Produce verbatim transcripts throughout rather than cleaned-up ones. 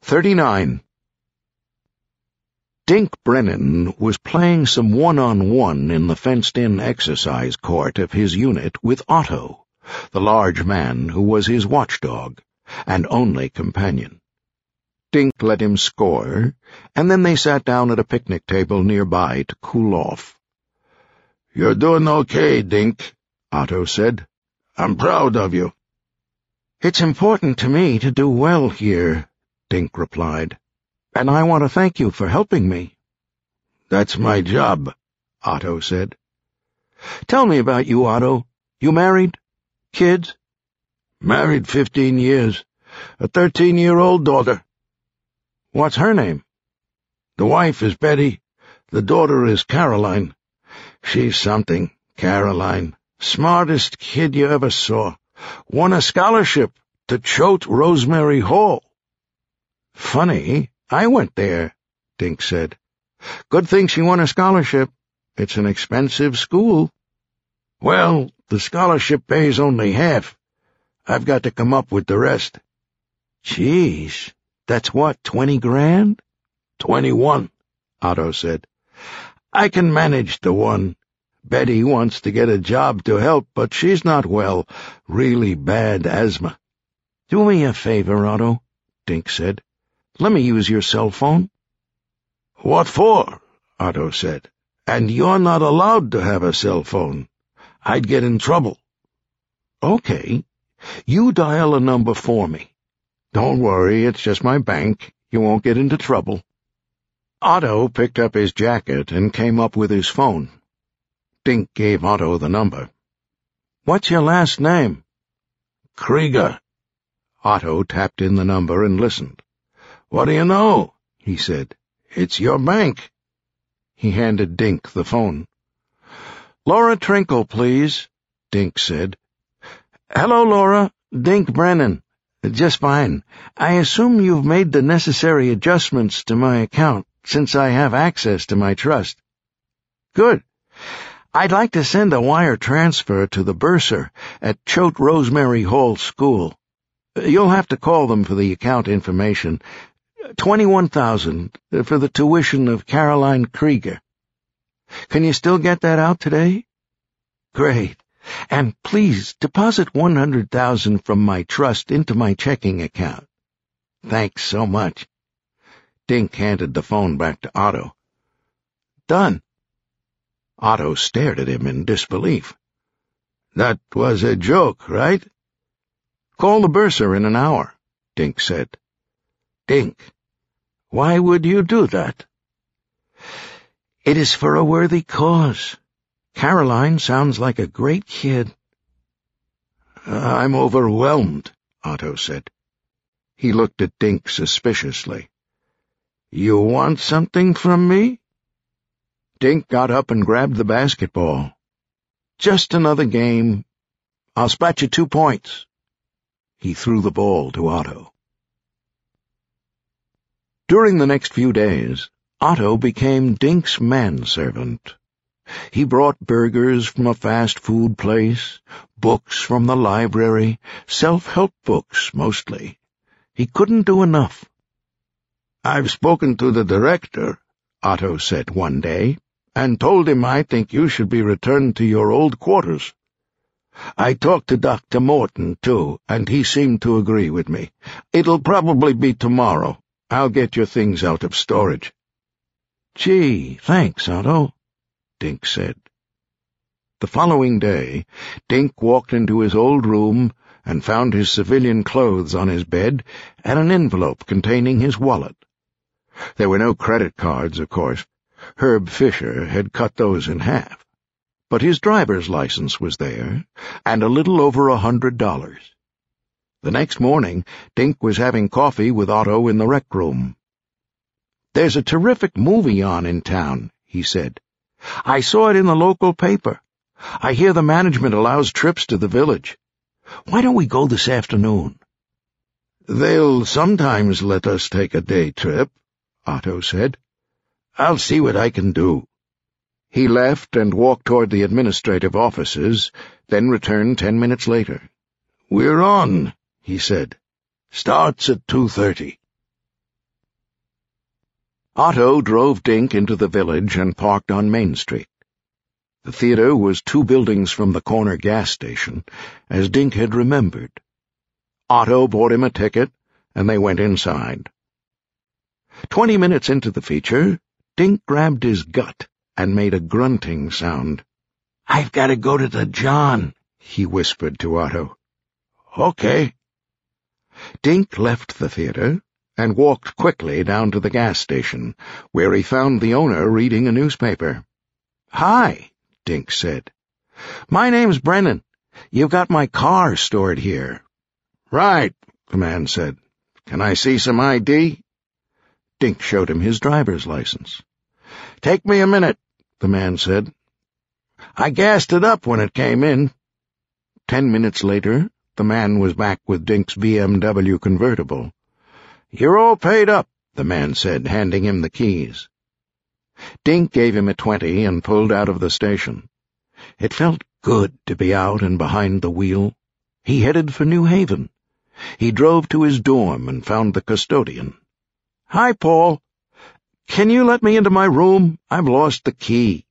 thirty-nine. Dink Brennan was playing some one-on-one in the fenced-in exercise court of his unit with Otto, the large man who was his watchdog and only companion. Dink let him score, and then they sat down at a picnic table nearby to cool off. "You're doing okay, Dink," Otto said. "I'm proud of you." "It's important to me to do well here," Dink replied, "and I want to thank you for helping me." "That's my job," Otto said. "Tell me about you, Otto. You married? Kids?" "Married fifteen years. A thirteen-year-old daughter." "What's her name?" "The wife is Betty. The daughter is Caroline. She's something, Caroline. Smartest kid you ever saw. Won a scholarship to Choate Rosemary Hall." "Funny, I went there," Dink said. "Good thing she won a scholarship. It's an expensive school." "Well, the scholarship pays only half. I've got to come up with the rest." "Geez, that's what, twenty grand?" Twenty-one, Otto said. "I can manage the one. Betty wants to get a job to help, but she's not well. Really bad asthma." "Do me a favor, Otto," Dink said. "Let me use your cell phone." "What for?" Otto said. "And you're not allowed to have a cell phone. I'd get in trouble." "Okay. You dial a number for me. Don't worry, it's just my bank. You won't get into trouble." Otto picked up his jacket and came up with his phone. Dink gave Otto the number. "What's your last name?" "Krieger." Otto tapped in the number and listened. "What do you know?" he said. "It's your bank." He handed Dink the phone. "Laura Trinkle, please," Dink said. "Hello, Laura. Dink Brennan. Just fine. I assume you've made the necessary adjustments to my account, since I have access to my trust." "Good. I'd like to send a wire transfer to the bursar at Choate Rosemary Hall School. You'll have to call them for the account information. Twenty-one thousand for the tuition of Caroline Krieger. Can you still get that out today?" "Great. And please deposit one hundred thousand from my trust into my checking account." "Thanks so much." Dink handed the phone back to Otto. "Done." Otto stared at him in disbelief. "That was a joke, right?" "Call the bursar in an hour," Dink said. "Dink, why would you do that?" "It is for a worthy cause. Caroline sounds like a great kid." "I'm overwhelmed," Otto said. He looked at Dink suspiciously. "You want something from me?" Dink got up and grabbed the basketball. "Just another game. I'll spot you two points." He threw the ball to Otto. During the next few days, Otto became Dink's manservant. He brought burgers from a fast-food place, books from the library, self-help books mostly. He couldn't do enough. "I've spoken to the director," Otto said one day, "and told him I think you should be returned to your old quarters. I talked to Doctor Morton, too, and he seemed to agree with me. It'll probably be tomorrow. I'll get your things out of storage." "Gee, thanks, Otto," Dink said. The following day, Dink walked into his old room and found his civilian clothes on his bed and an envelope containing his wallet. There were no credit cards, of course. Herb Fisher had cut those in half. But his driver's license was there, and a little over a hundred dollars. The next morning, Dink was having coffee with Otto in the rec room. "There's a terrific movie on in town," he said. "I saw it in the local paper. I hear the management allows trips to the village. Why don't we go this afternoon?" "They'll sometimes let us take a day trip," Otto said. "I'll see what I can do." He left and walked toward the administrative offices, then returned ten minutes later. "We're on," he said. "Starts at two thirty." Otto drove Dink into the village and parked on Main Street. The theater was two buildings from the corner gas station, as Dink had remembered. Otto bought him a ticket, and they went inside. Twenty minutes into the feature, Dink grabbed his gut and made a grunting sound. "I've got to go to the John," he whispered to Otto. "Okay." Dink left the theater and walked quickly down to the gas station, where he found the owner reading a newspaper. "Hi," Dink said. "My name's Brennan. You've got my car stored here." "Right," the man said. "Can I see some I D?" Dink showed him his driver's license. "Take me a minute," the man said. "I gassed it up when it came in." Ten minutes later, the man was back with Dink's B M W convertible. "You're all paid up," the man said, handing him the keys. Dink gave him a twenty and pulled out of the station. It felt good to be out and behind the wheel. He headed for New Haven. He drove to his dorm and found the custodian. "Hi, Paul. Can you let me into my room? I've lost the key."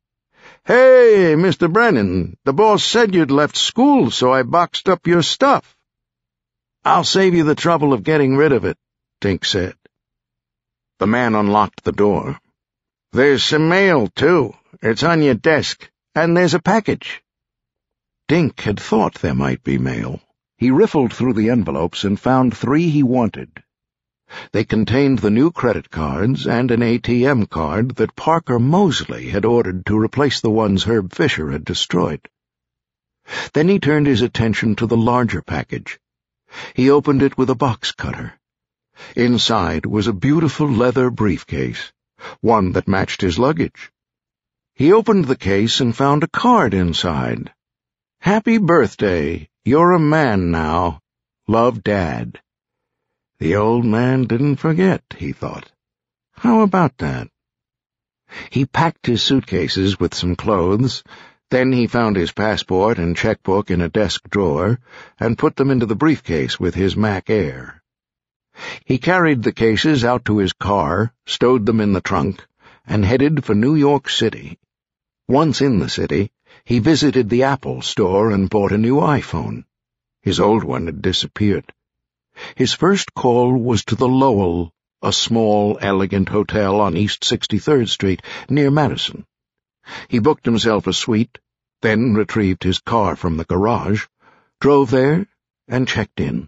"Hey, Mister Brennan, the boss said you'd left school, so I boxed up your stuff." "I'll save you the trouble of getting rid of it," Dink said. The man unlocked the door. "There's some mail, too. It's on your desk, and there's a package." Dink had thought there might be mail. He riffled through the envelopes and found three he wanted. They contained the new credit cards and an A T M card that Parker Mosley had ordered to replace the ones Herb Fisher had destroyed. Then he turned his attention to the larger package. He opened it with a box cutter. Inside was a beautiful leather briefcase, one that matched his luggage. He opened the case and found a card inside. "Happy birthday. You're a man now. Love, Dad." The old man didn't forget, he thought. How about that? He packed his suitcases with some clothes, then he found his passport and checkbook in a desk drawer and put them into the briefcase with his Mac Air. He carried the cases out to his car, stowed them in the trunk, and headed for New York City. Once in the city, he visited the Apple store and bought a new iPhone. His old one had disappeared. His first call was to the Lowell, a small, elegant hotel on East sixty-third Street, near Madison. He booked himself a suite, then retrieved his car from the garage, drove there, and checked in.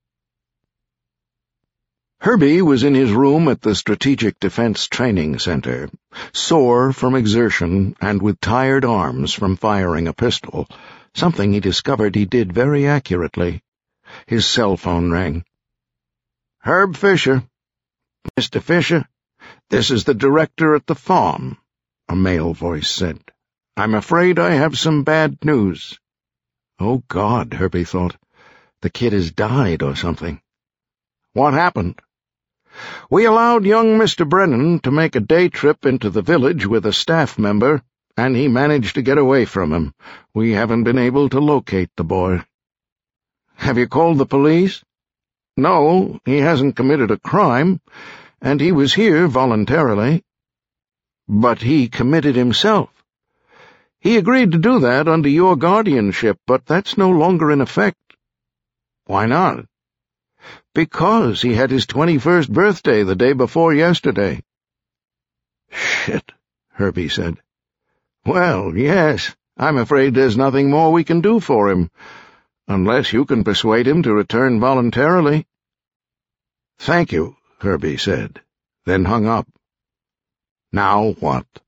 Herbie was in his room at the Strategic Defense Training Center, sore from exertion and with tired arms from firing a pistol, something he discovered he did very accurately. His cell phone rang. "Herb Fisher." "Mister Fisher, this is the director at the farm," a male voice said. "I'm afraid I have some bad news." Oh, God, Herbie thought. The kid has died or something. "What happened?" "We allowed young Mister Brennan to make a day trip into the village with a staff member, and he managed to get away from him. We haven't been able to locate the boy." "Have you called the police?" "No, he hasn't committed a crime, and he was here voluntarily." "But he committed himself." "He agreed to do that under your guardianship, but that's no longer in effect." "Why not?" "Because he had his twenty-first birthday the day before yesterday." "Shit," Herbie said. "Well, yes, I'm afraid there's nothing more we can do for him, unless you can persuade him to return voluntarily." "Thank you," Herbie said, then hung up. Now what?